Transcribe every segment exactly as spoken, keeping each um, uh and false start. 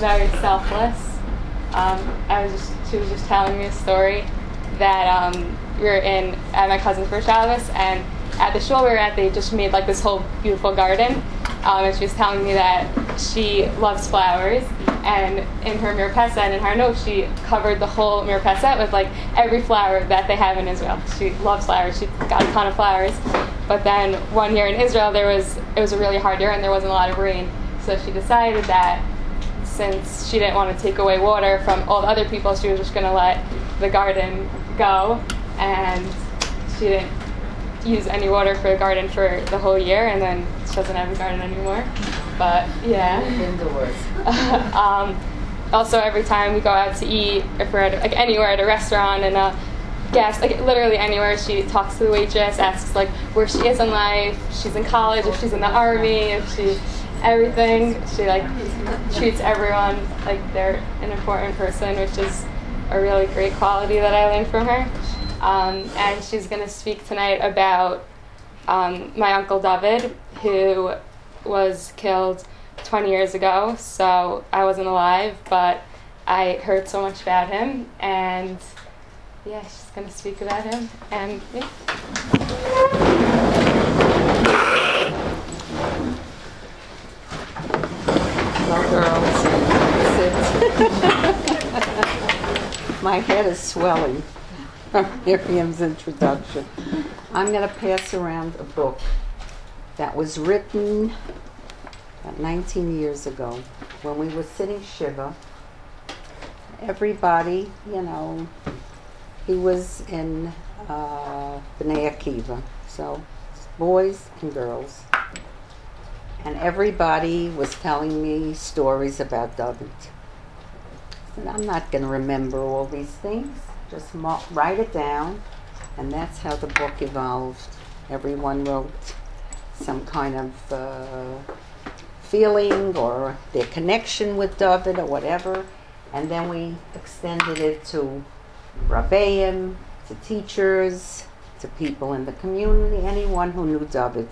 very selfless. Um, I was just, she was just telling me a story that um, we were in at my cousin's for Shabbos, and at the shul we were at, they just made like this whole beautiful garden. Um, and she was telling me that she loves flowers, and in her mirpesa and in her note, she covered the whole mirpesa with like every flower that they have in Israel. She loves flowers. She got a ton of flowers. But then one year in Israel, there was it was a really hard year, and there wasn't a lot of rain. So she decided that since she didn't want to take away water from all the other people, she was just going to let the garden go, and she didn't use any water for the garden for the whole year, and then she doesn't have a garden anymore. But yeah. Indoors. um, also, every time we go out to eat, if we're at, like anywhere at a restaurant and a guest, like literally anywhere, she talks to the waitress, asks like where she is in life, if she's in college, if she's in the army, if she, everything. She like treats everyone like they're an important person, which is a really great quality that I learned from her. Um, and she's going to speak tonight about um, my Uncle David, who was killed twenty years ago. So I wasn't alive, but I heard so much about him. And yeah, she's going to speak about him. And yeah. Hello, girls. My head is swelling from Miriam's introduction. I'm going to pass around a book that was written about nineteen years ago when we were sitting Shiva. Everybody, you know, he was in uh, B'nai Akiva, so boys and girls. And everybody was telling me stories about David. And I'm not going to remember all these things. Just mo- write it down. And that's how the book evolved. Everyone wrote some kind of uh, feeling or their connection with David or whatever. And then we extended it to Rabbeim, to teachers, to people in the community, anyone who knew David.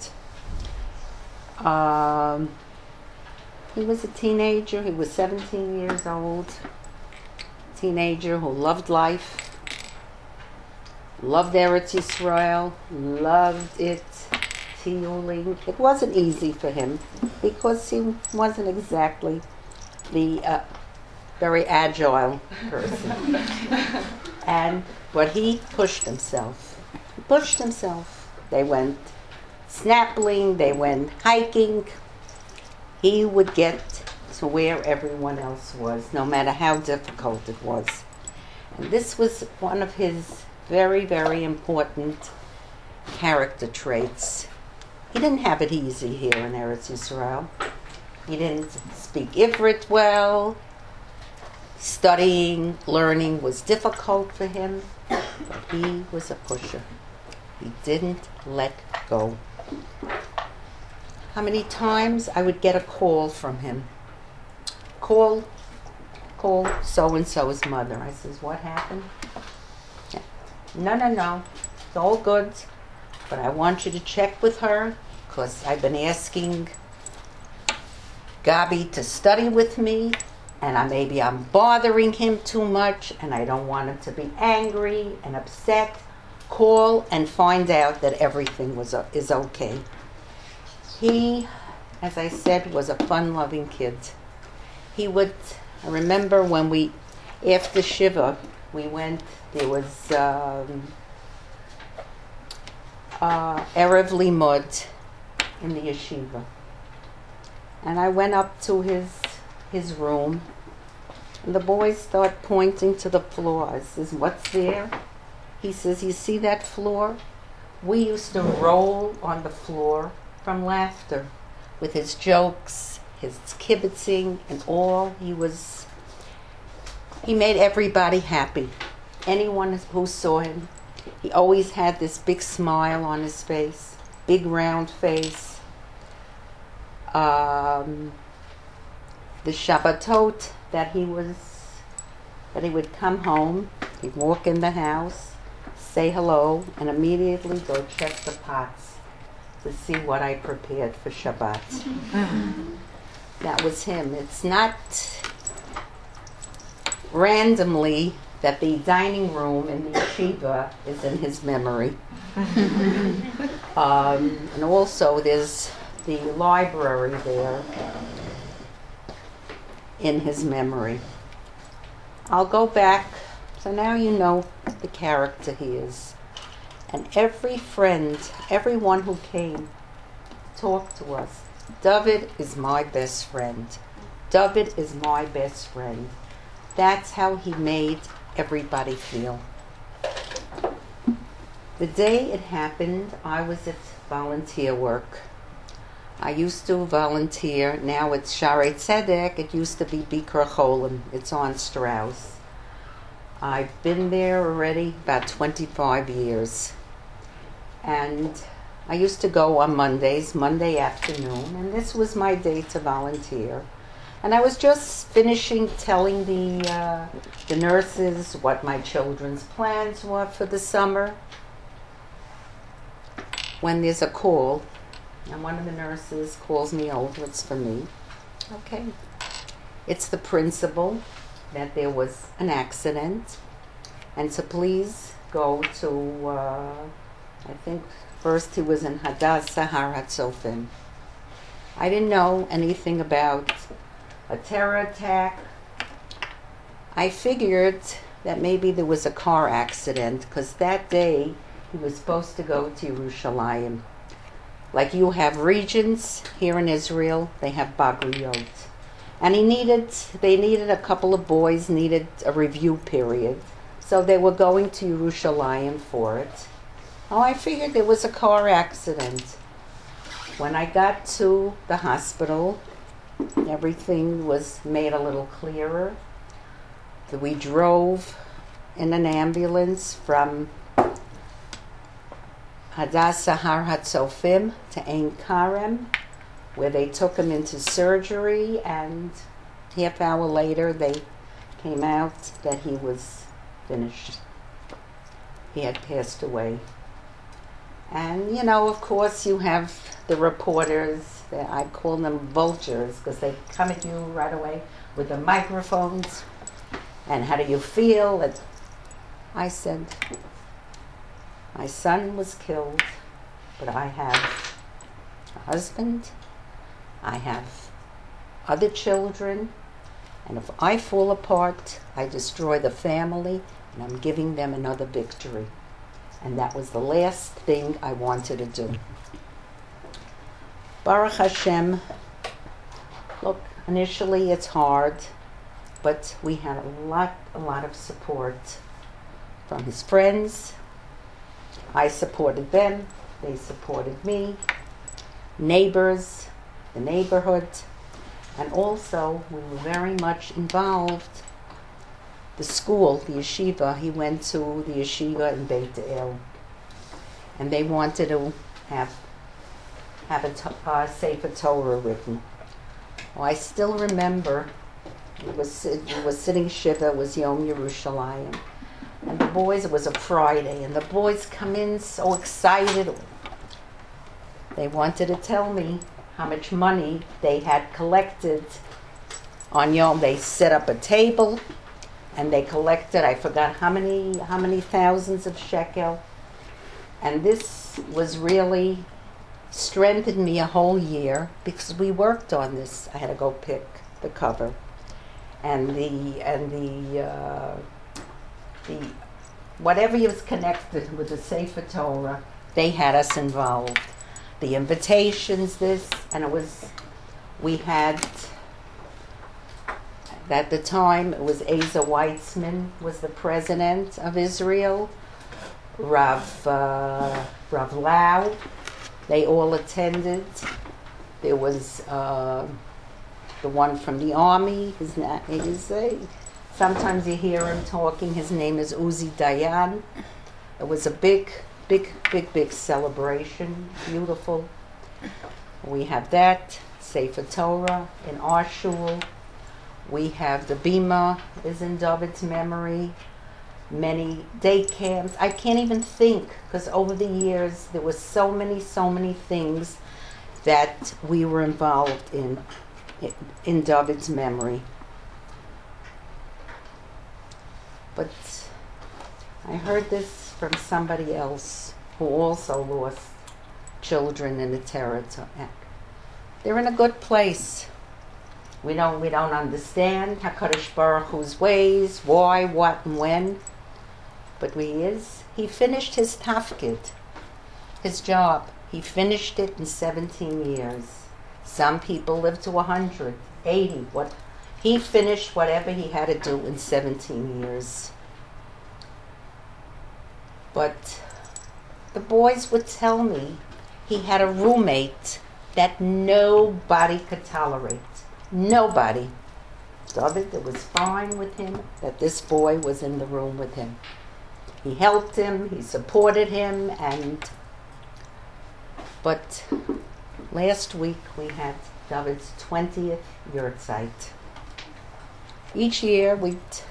Um, he was a teenager. He was seventeen years old. Teenager who loved life, loved Eretz Yisrael, loved it, tiyuling. It wasn't easy for him because he wasn't exactly the uh, very agile person. And but he pushed himself. He pushed himself. They went snappling, they went hiking. He would get to where everyone else was, no matter how difficult it was. And this was one of his very, very important character traits. He didn't have it easy here in Eretz Yisrael. He didn't speak Ivrit well. Studying, learning was difficult for him, but he was a pusher. He didn't let go. How many times I would get a call from him? Call, call so-and-so's mother. I says, what happened? Yeah. No, no, no. It's all good. But I want you to check with her because I've been asking Gabi to study with me, and I, maybe I'm bothering him too much, and I don't want him to be angry and upset. Call and find out that everything was uh, is okay. He, as I said, was a fun-loving kid. He would, I remember when we, after Shiva, we went, there was um, uh, Erev Limud in the yeshiva. And I went up to his his room, and the boys start pointing to the floor. I says, what's there? He says, you see that floor? We used to roll on the floor from laughter with his jokes, his kibitzing, and all. He was, he made everybody happy. Anyone who saw him, he always had this big smile on his face, big round face. Um, the Shabbatot that he was, that he would come home, he'd walk in the house, say hello, and immediately go check the pots to see what I prepared for Shabbat. That was him. It's not randomly that the dining room in the yeshiva is in his memory. um, and also there's the library there in his memory. I'll go back, so now you know the character he is. And every friend, everyone who came, talked to us. David is my best friend. David is my best friend. That's how he made everybody feel. The day it happened, I was at volunteer work. I used to volunteer. Now it's Shaarei Tzedek. It used to be Bikur Cholim. It's on Strauss. I've been there already about twenty-five years. And I used to go on Mondays, Monday afternoon, and this was my day to volunteer. And I was just finishing telling the uh, the nurses what my children's plans were for the summer when there's a call, and one of the nurses calls me over. It's for me. Okay. It's the principal that there was an accident, and to please go to, uh, I think first he was in Hadassah Har HaTzofim. I didn't know anything about a terror attack. I figured that maybe there was a car accident, because that day he was supposed to go to Yerushalayim. Like you have regions here in Israel, they have Bagriyot. And he needed, they needed a couple of boys, needed a review period. So they were going to Yerushalayim for it. Oh, I figured there was a car accident. When I got to the hospital, everything was made a little clearer. We drove in an ambulance from Hadassah Har HaTzofim to Ein Karem, where they took him into surgery, and half hour later they came out that he was finished. He had passed away. And, you know, of course, you have the reporters, that I call them vultures, because they come at you right away with the microphones. And how do you feel? And I said, my son was killed, but I have a husband, I have other children, and if I fall apart, I destroy the family, and I'm giving them another victory. And that was the last thing I wanted to do. Baruch Hashem, look, initially it's hard, but we had a lot, a lot of support from his friends. I supported them, they supported me, neighbors, the neighborhood, and also we were very much involved. The school, the yeshiva, he went to the yeshiva in Beit El, and they wanted to have have a to- uh, Sefer Torah written. Well, I still remember it was it was sitting shiva, it was Yom Yerushalayim, and the boys, it was a Friday, and the boys come in so excited. They wanted to tell me how much money they had collected on Yom. They set up a table, and they collected, I forgot how many how many thousands of shekel. And this was really strengthened me a whole year, because we worked on this. I had to go pick the cover. And the and the uh, the whatever was connected with the Sefer Torah, they had us involved. The invitations, this, and it was, we had, at the time, it was Asa Weitzman was the president of Israel, Rav, uh, Rav Lau, they all attended. There was uh, the one from the army, his name is, uh, sometimes you hear him talking, his name is Uzi Dayan. It was a big, big, big, big celebration, beautiful. We have that, Sefer Torah in our shul. We have the Bima is in David's memory. Many day camps. I can't even think, because over the years there was so many, so many things that we were involved in, in David's memory. But I heard this from somebody else who also lost children in the terror attack. They're in a good place. We don't we don't understand HaKadosh Baruch Hu's ways, why, what, and when. But he is. He finished his tafkid, his job. He finished it in seventeen years. Some people live to one hundred, eighty. What? He finished whatever he had to do in seventeen years. But the boys would tell me he had a roommate that nobody could tolerate. Nobody. David, it was fine with him that this boy was in the room with him. He helped him, he supported him, and but last week we had David's twentieth yahrzeit. Each year we t-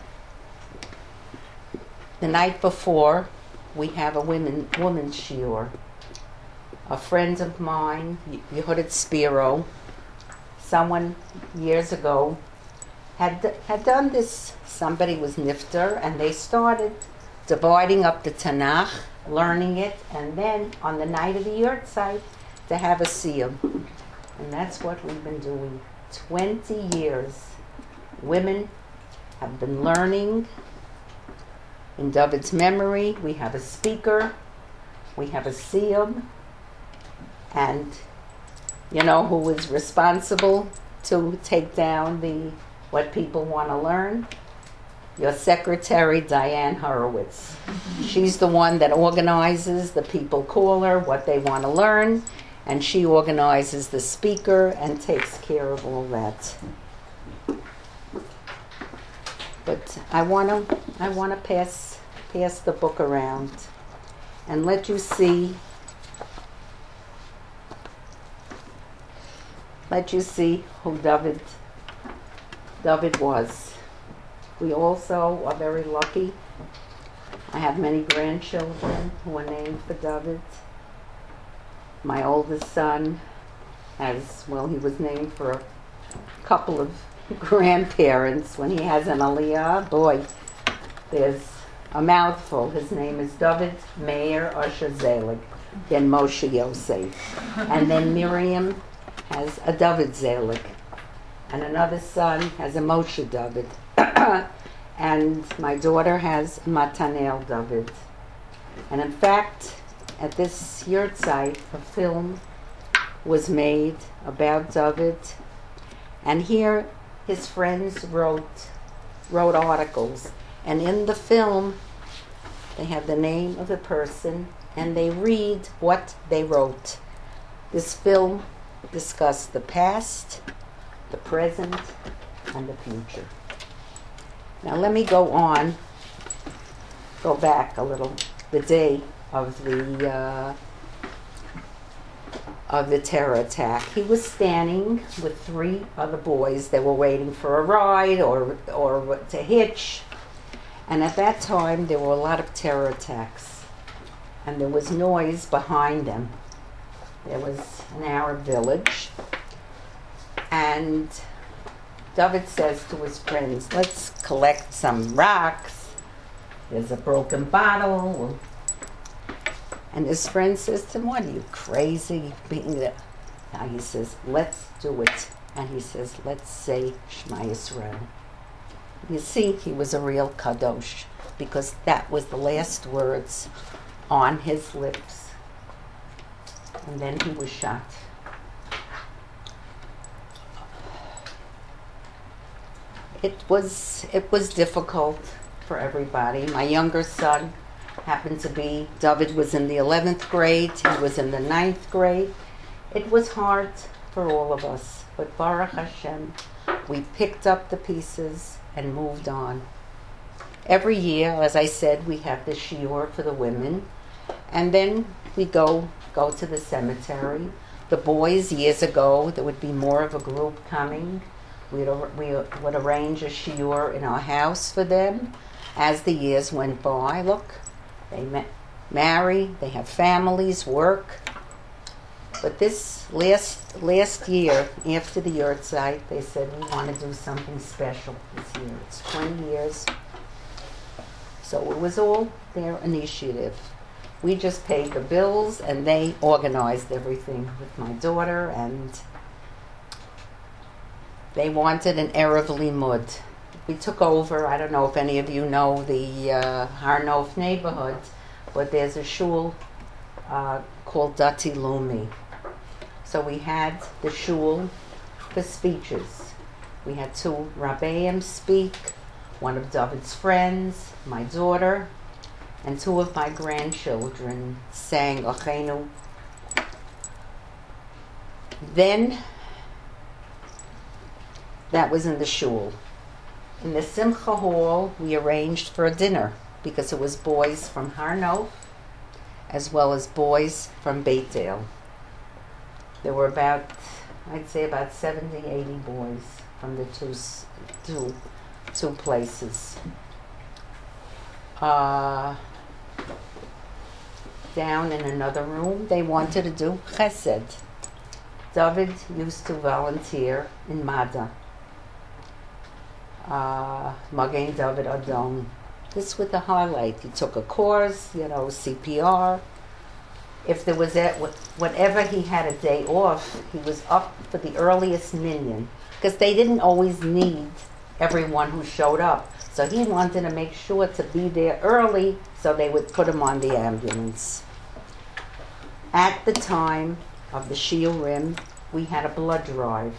the night before we have a women women's shiur. A friend of mine, Yehudit Spiro, someone years ago had had done this. Somebody was nifter, and they started dividing up the Tanakh, learning it, and then on the night of the yahrzeit to have a siyum. And that's what we've been doing. Twenty years. Women have been learning. In David's memory, we have a speaker, we have a siyum, and you know who is responsible to take down the what people want to learn? Your secretary, Diane Horowitz. She's the one that organizes, the people call her what they want to learn, and she organizes the speaker and takes care of all that. But I want to I want to pass pass the book around and let you see let you see who David David was. We also are very lucky. I have many grandchildren who are named for David. My oldest son has, well, he was named for a couple of grandparents. When he has an aliyah, boy, there's a mouthful. His name is David Meir Usher Zelig, then Moshe Yosef. And then Miriam has a David Zelig. And another son has a Moshe David. And my daughter has Matanel David. And in fact, at this yahrzeit, a film was made about David. And here his friends wrote wrote articles. And in the film, they have the name of the person and they read what they wrote. This film discussed the past, the present, and the future. Now let me go on, go back a little, the day of the uh, of the terror attack. He was standing with three other boys. They were waiting for a ride or or to hitch. And at that time, there were a lot of terror attacks. And there was noise behind them. There was an Arab village. And David says to his friends, let's collect some rocks. There's a broken bottle. And his friend says to him, what are you, crazy? Being there? Now he says, let's do it. And he says, let's say Shema Yisrael. You see, he was a real kadosh, because that was the last words on his lips. And then he was shot. It was it was difficult for everybody. My younger son happened to be, David was in the eleventh grade, he was in the ninth grade. It was hard for all of us, but Baruch Hashem, we picked up the pieces and moved on. Every year, as I said, we have the shiur for the women, and then we go go to the cemetery. The boys, years ago, there would be more of a group coming. We'd, we would arrange a shiur in our house for them. As the years went by, look, they ma- marry, they have families, work. But this last last year, after the yahrzeit, they said we want to do something special this year. It's twenty years So it was all their initiative. We just paid the bills and they organized everything with my daughter, and they wanted an Erev Limud. We took over. I don't know if any of you know the uh, Har Nof neighborhood, but there's a shul uh, called Dati Lumi. So we had the shul for speeches. We had two Rabbeim speak, one of David's friends, my daughter, and two of my grandchildren sang Ochenu. Then, that was in the shul. In the Simcha Hall, we arranged for a dinner because it was boys from Har Nof as well as boys from Beit El. There were about, I'd say about seventy, eighty boys from the two, two, two places. Uh, down in another room, they wanted to do chesed. David used to volunteer in Mada. Uh, Magen David Adon. This was the highlight. He took a course, you know, C P R. If there was a, whenever he had a day off, he was up for the earliest minyan, because they didn't always need everyone who showed up. So he wanted to make sure to be there early so they would put him on the ambulance. At the time of the Shiurim, we had a blood drive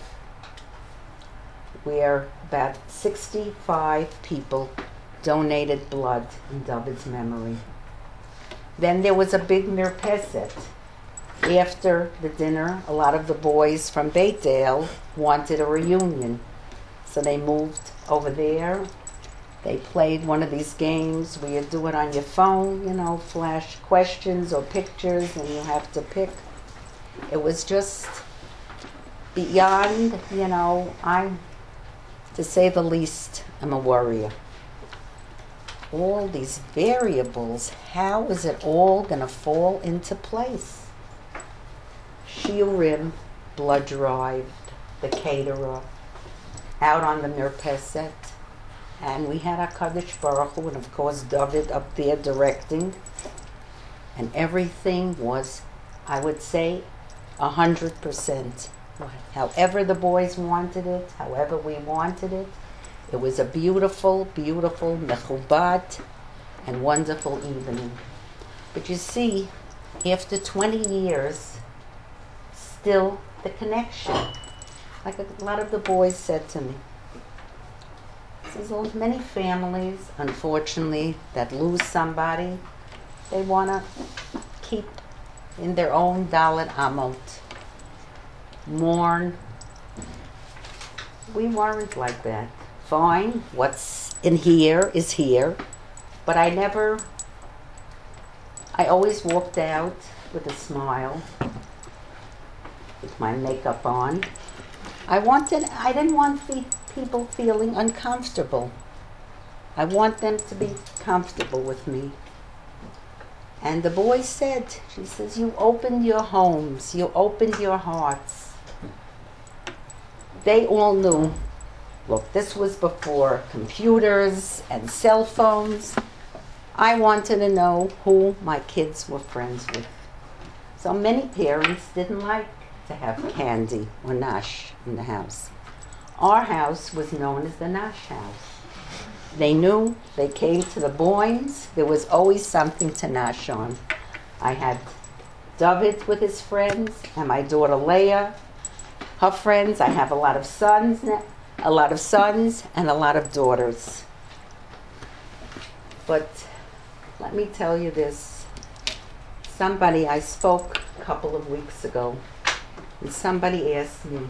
where about sixty-five people donated blood in David's memory. Then there was a big mirpeset. After the dinner, a lot of the boys from Beit El wanted a reunion. So they moved over there. They played one of these games where you do it on your phone, you know, flash questions or pictures, and you have to pick. It was just beyond, you know, I'm, to say the least, I'm a worrier. All these variables, how is it all going to fall into place? Shiurim, blood drive, the caterer, out on the mirpeset. And we had HaKadosh Baruch Hu, and of course David up there directing. And everything was, I would say, a hundred percent. However the boys wanted it, however we wanted it. It was a beautiful, beautiful, mechubad, and wonderful evening. But you see, after twenty years, still the connection. Like a lot of the boys said to me, there's many families, unfortunately, that lose somebody. They want to keep in their own dalet amot, mourn. We weren't like that. Fine, what's in here is here, but I never, I always walked out with a smile, with my makeup on. I wanted, I didn't want fe- people feeling uncomfortable. I want them to be comfortable with me. And the boy said, she says, you opened your homes, you opened your hearts. They all knew. Look, this was before computers and cell phones. I wanted to know who my kids were friends with. So many parents didn't like to have candy or nash in the house. Our house was known as the Nash house. They knew, they came to the Boynes, there was always something to nash on. I had David with his friends, and my daughter Leah, her friends. I have a lot of sons, a lot of sons, and a lot of daughters. But let me tell you this. Somebody, I spoke a couple of weeks ago, and somebody asked me,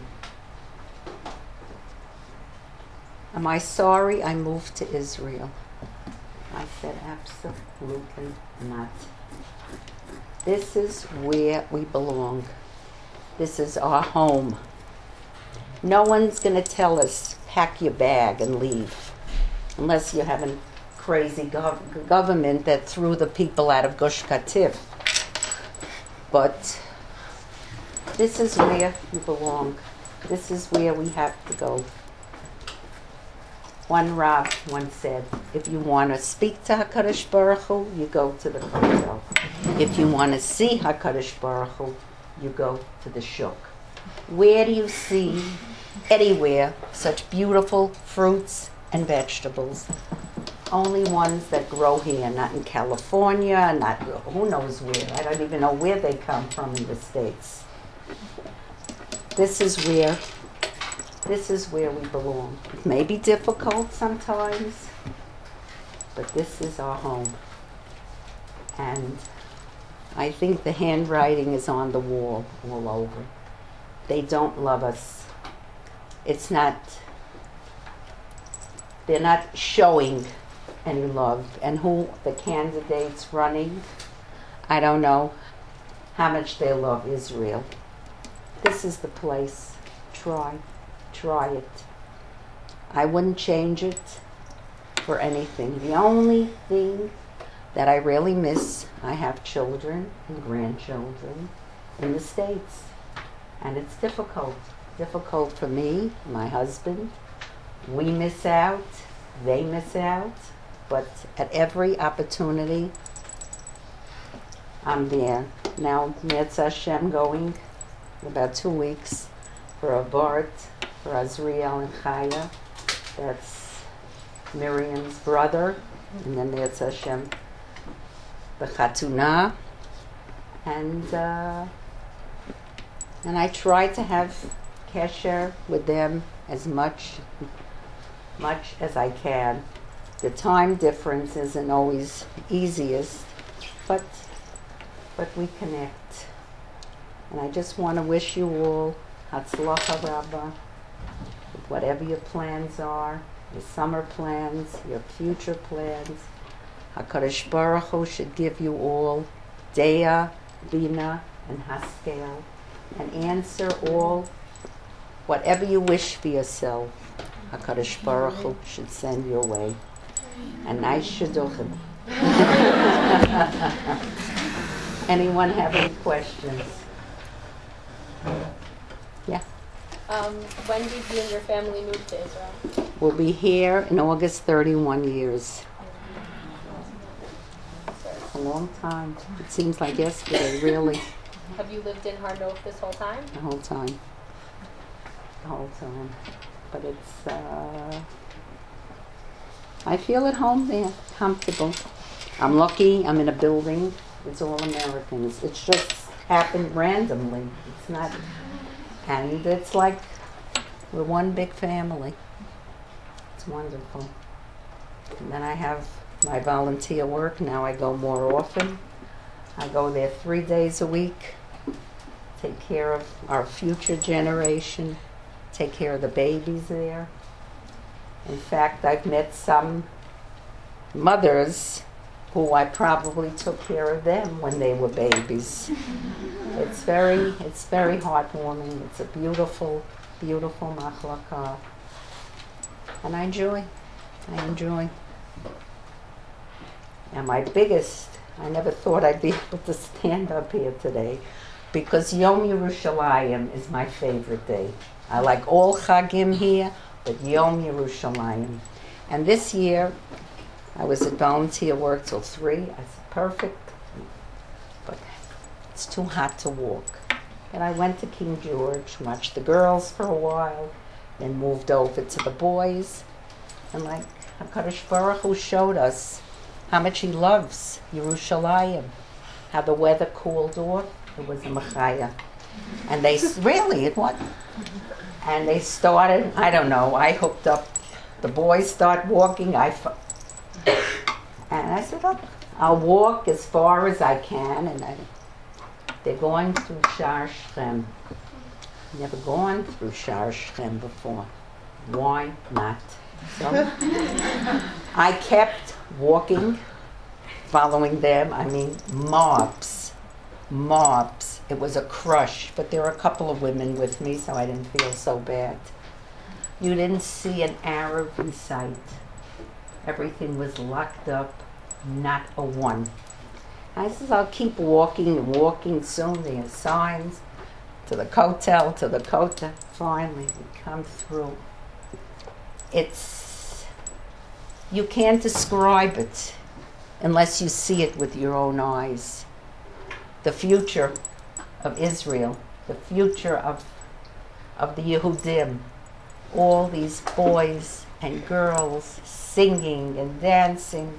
am I sorry I moved to Israel? I said, absolutely not. This is where we belong. This is our home. No one's going to tell us, pack your bag and leave, unless you have a crazy gov- government that threw the people out of Gush Katif. But this is where we belong. This is where we have to go. One Rav once said, if you want to speak to HaKadosh Baruch Hu, you go to the kotel. If you want to see HaKadosh Baruch Hu, you go to the shuk. Where do you see anywhere such beautiful fruits and vegetables? Only ones that grow here, not in California, not who knows where. I don't even know where they come from in the States. This is where, this is where we belong. It may be difficult sometimes, but this is our home. And I think the handwriting is on the wall all over. They don't love us. It's not, they're not showing any love. And who the candidates running, I don't know how much they love Israel. This is the place. Try, try it. I wouldn't change it for anything. The only thing that I really miss, I have children and grandchildren in the States. And it's difficult. Difficult for me, my husband. We miss out. They miss out. But at every opportunity, I'm there. Now, Mirza Hashem going in about two weeks for a Bart, for Azriel and Chaya. That's Miriam's brother. And then Mirza Hashem, the Chatuna. And, uh, and I try to have kesher with them as much, much as I can. The time difference isn't always easiest, but but we connect. And I just want to wish you all Hatzlacha Rabbah, with whatever your plans are, your summer plans, your future plans. HaKadosh Baruch Hu should give you all Dea, Bina, and Haskel, and answer all, whatever you wish for yourself, HaKadosh Baruch Hu should send your way. A nice shidduchim. Anyone have any questions? Yeah. Um, when did you and your family move to Israel? We'll be here in August, thirty-one years. A long time. It seems like yesterday, really. Have you lived in Har Nof this whole time? The whole time. The whole time. But it's, uh, I feel at home there, comfortable. I'm lucky, I'm in a building, it's all Americans. It's just happened randomly. It's not, and it's like we're one big family. It's wonderful. And then I have my volunteer work. Now I go more often. I go there three days a week, take care of our future generation, take care of the babies there. In fact, I've met some mothers who I probably took care of them when they were babies. It's very, it's very heartwarming. It's a beautiful, beautiful machlaka. And I enjoy, I enjoy. And my biggest, I never thought I'd be able to stand up here today, because Yom Yerushalayim is my favorite day. I like all Chagim here, but Yom Yerushalayim. And this year, I was at volunteer work till three. I said, perfect, but it's too hot to walk. And I went to King George, watched the girls for a while, then moved over to the boys. And like HaKadosh Baruch Hu showed us how much he loves Yerushalayim, how the weather cooled off. It was a machaya. And they, really, it was. And they started, I don't know, I hooked up, the boys start walking, I, and I said, look, I'll walk as far as I can, and I, they're going through Shar Shem. Never gone through Shar Shem before. Why not? So I kept walking, following them, I mean, mobs, mobs. It was a crush, but there were a couple of women with me, so I didn't feel so bad. You didn't see an Arab in sight. Everything was locked up, not a one. I said, I'll keep walking and walking. Soon there are signs to the kotel, to the kotel. Finally, we come through. It's, you can't describe it unless you see it with your own eyes. The future of Israel, the future of, of the Yehudim, all these boys and girls singing and dancing.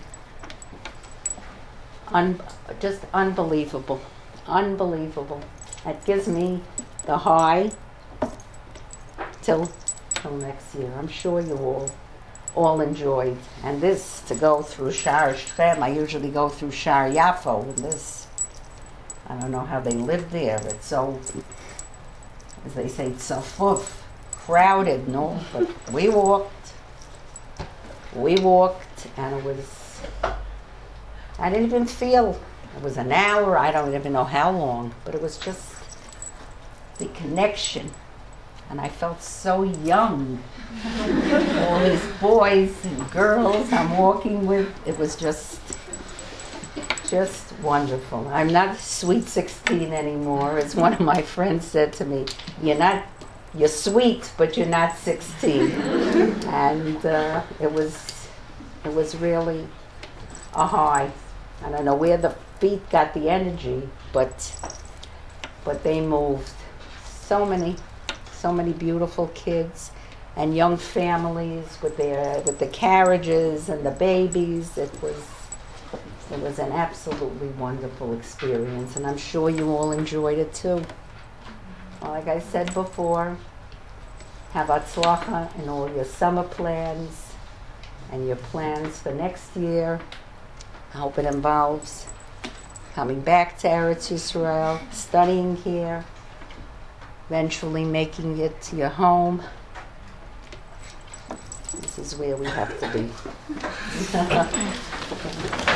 Un- just unbelievable, unbelievable. That gives me the high till, till next year. I'm sure you all all enjoyed. And this, to go through Shar Shechem, I usually go through Shar Yafo, and this, I don't know how they live there. It's so, as they say, it's so full, crowded, no? But we walked, we walked, and it was, I didn't even feel, it was an hour, I don't even know how long, but it was just the connection. And I felt so young. All these boys and girls I'm walking with, it was just, just wonderful. I'm not sweet sixteen anymore. As one of my friends said to me, you're not, you're sweet, but you're not sixteen. And uh, it was, it was really a high. I don't know where the feet got the energy, but, but they moved. So many, so many beautiful kids and young families with their with the carriages and the babies. It was it was an absolutely wonderful experience, and I'm sure you all enjoyed it too. Well, like I said before, have atzlacha in all your summer plans and your plans for next year. I hope it involves coming back to Eretz Yisrael, studying here, eventually making it your home. This is where we have to be.